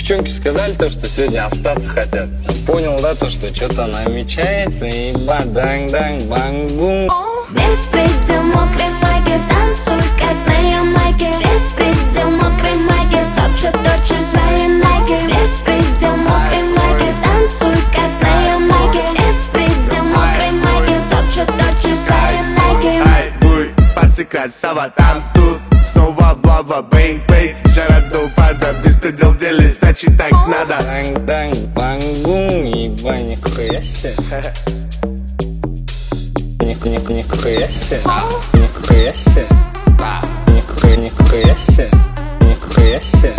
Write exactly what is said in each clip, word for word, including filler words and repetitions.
девчонки сказали то, что сегодня остаться хотят. Понял, да, то, что что-то намечается, и баданг-данг-банг-бум. Беспредел, мокрый майке, танцуй, как на Ямайке. Беспредел, мокрый майке, топчет, точит свои найки. Беспредел, мокрый майке, танцуй, как на Ямайке. Беспредел, мокрый майке, топчет, точит свои найки. Ай, буй, пацы, красава, там тут снова блава, бэнг-бэнг. Жара до упада, беспредел в деле, значит так надо. Банг-данг-банг-бум, еба, нихуя себе. Нихуя себе, нихуя себе, нихуя, нихуя себе, нихуя себе,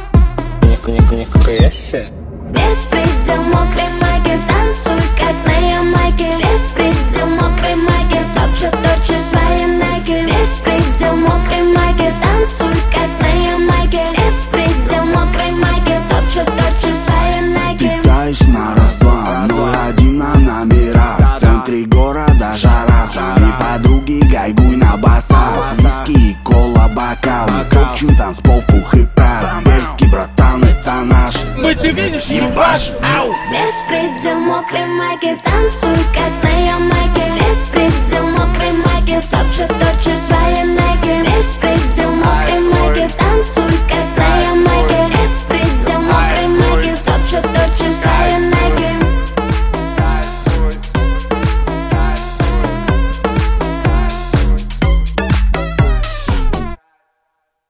нихуя себе. Беспредел, мокрый майке, танцуй, как на Ямайке. Беспредел, мокрый майке, топчет, точит свои найки. Беспредел, мокрый майке, танцуй, как на Ямайке. Беспредел, мокрый майке, топчет, точит свои найки. Питаюсь на раз-два, ноль один на номера. В центре города жара, с нами подруги, гайгуй на басах. Виски и кола, бокал, мы топчем танцпол, пух и прах. Дерзкий братан, это наш. Мы, ты видишь, ебашь, ау! Беспредел, мокрый майке, танцуй, как на Ямайке. Беспредел, мокрый майке, топчет, точит свои найки. Беспредел, мокрый майке, танцуй, как на Ямайке.